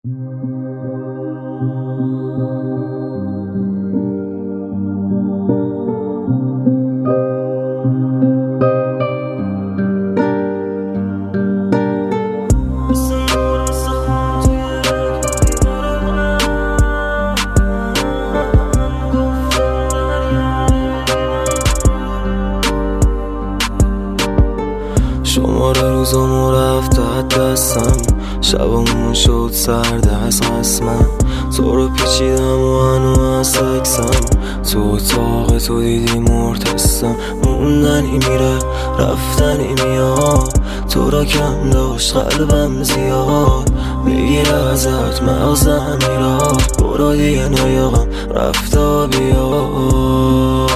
شماره روزامو رفت از دستم، شبامون شد سرد از خسمم. تو رو پیچیدم و هنو از سکسم، تو اتاق تو دیدی مرتستم. موندنی میره رفتنی میاد، تو را کم داشت قلبم زیاد. بگیر ازت مغزم میراد، برو دیگه نیاقم رفتا بیاد.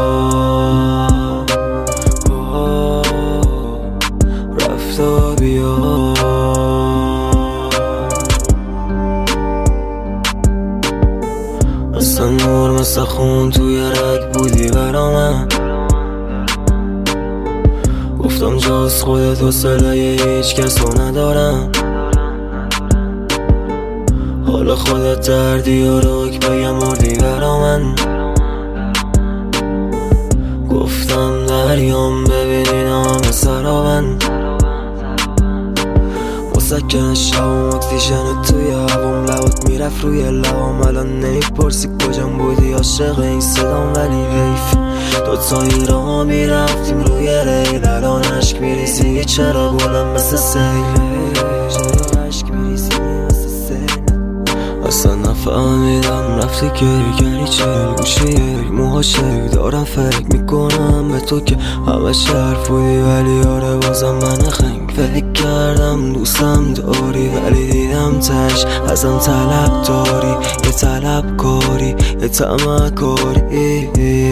رفتا بیاد. مثل نور مثل خون توی رگ بودی برا من. گفتم جز خودت حوصله هیچ کسو ندارم. حالا خودت دردی و رک بگم مردی برا من. گفتم دریام ببینی نام سرابند. مسکن شبم اکسیژن توی هوام، لبات میرفت روی لبام. الان نمیپرسی کجام بودی عاشق این صدام، ولی حیف دوتایی را میرفتیم روی ریل. الان عشق میریزی چرا بلند مثل سیل، عشق میریزی مثل سیل. اصلا نفهمیدم رفتی که گری چه گوشه موهاشه. دارم فکر میکنم به تو که همه حرف بودی، ولی آره بازم من خنگ. فکر کردم دوستم داری، ولی دیدم تش ازم طلب داری. یه طلب کاری یه طمع کاری.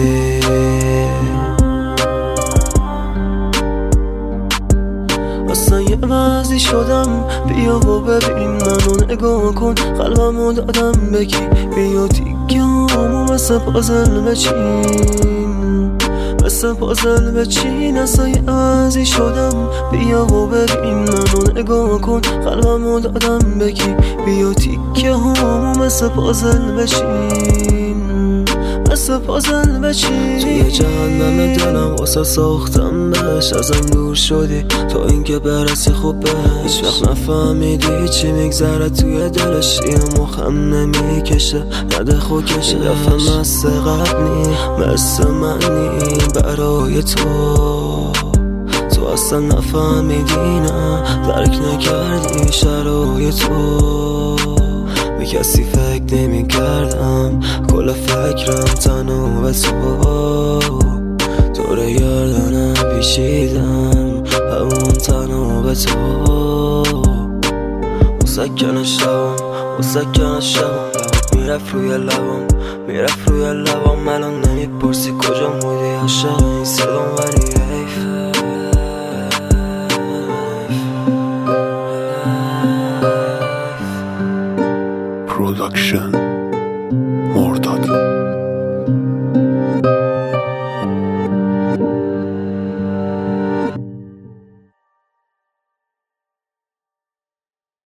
اصلا یه وضعی شدم، بیا و ببین منو نگاه کن. قلبمو دادم بگی بیا دیگه همو مثل پازل بچین، مثل پازل بچین. اصلا یه وضعی شدم، بیا و ببین منو نگاه کن. قلبمو دادم بگی بیا دیگه همو مثل پازل بچین، مثل پازل بچین. توی جهنم دلم واسه ساختم بهش، ازم دور شدی تا اینکه برسی خوب بهش. هیچ وقت نفهمیدی چی میگذره توی دلش، یه مخم نمیکشه نده خو کشه. دفعه مثل قبلی مثل منی برای تو اصلا نفهمیدی نه درک نکردی شرایطو. به کسی فکر نمی کردم، کل فکرم تنها به تو رو گردنم پیشیدم، همون تنها به تو. مسکن شبم لبت میرفت روی لبم، میرفت روی لبم. الان نمیپرسی کجا بودی عاشق این صدام، ولی حیف. Production